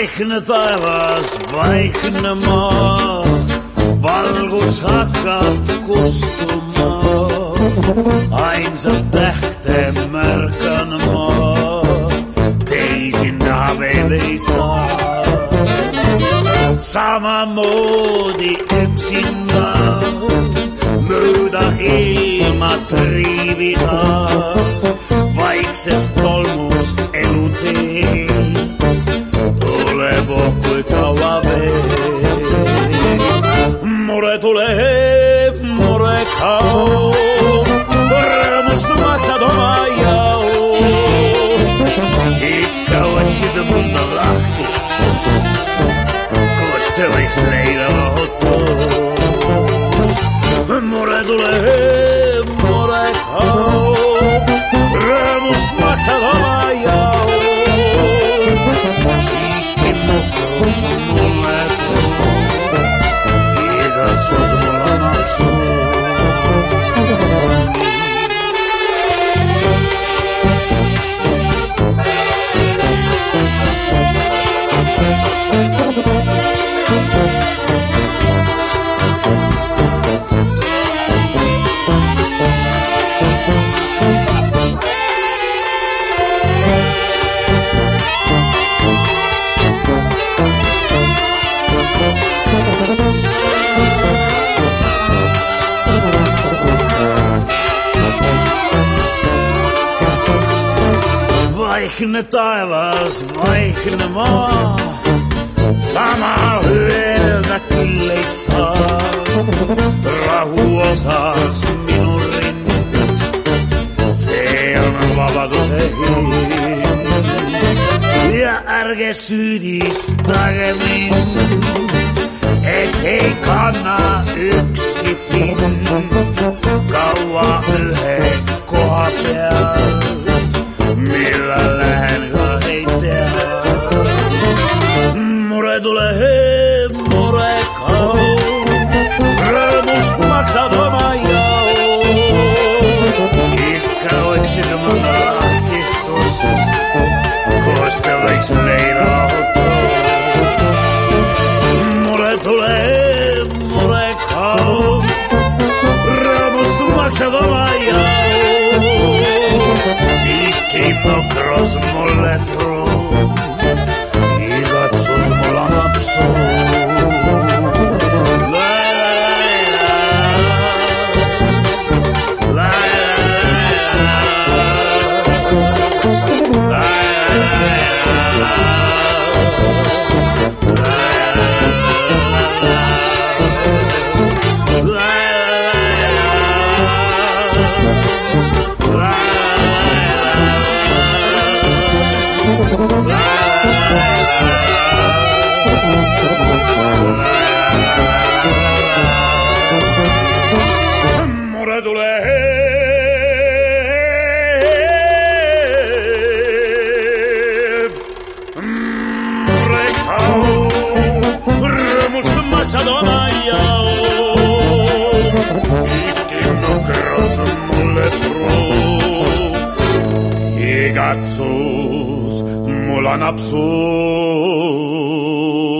Vaikne taevas, vaikne maa, valgus hakkab kustuma. Ainsat tähte märkan ma, teisi näha veel ei saa. Samamoodi üksinda mööda ilma triivida, vaikses tolmus eluteel tuleb kui kaua veel. Mure tuleb, mure kaob, rõõmust maksad oma jao. Ikka otsid mõnda lahtist kust, kus te võiks leida lohutust. Mure tuleb, mure kaob, rõõmust maksad oma jao. Siiski nukrus mulle toob, igatsus mul annab suur. Vaikne taevas, vaikne maa, sama öelda küll ei saa. Rahu osas minu rind, see on vabaduse hind. Ja ärge süüdistage mind, et ei kanna ükski pind. Kaua ühe koha peal, millal lähen ka ei tea. Mure tuleb, mure kaob, rõõmust maksad oma jao. Ikka otsid mõnda lahtistust, kus te võiks leida lohutust. Mure tuleb, mure kaob, rõõmust maksad oma jao. Siiski nokros mulle truub, igatsus mul annab suur. Mure tuleb, mure kaob, rõõmust maksad oma jao. Siiski nukros mulle truub, igatsus mul annab suur.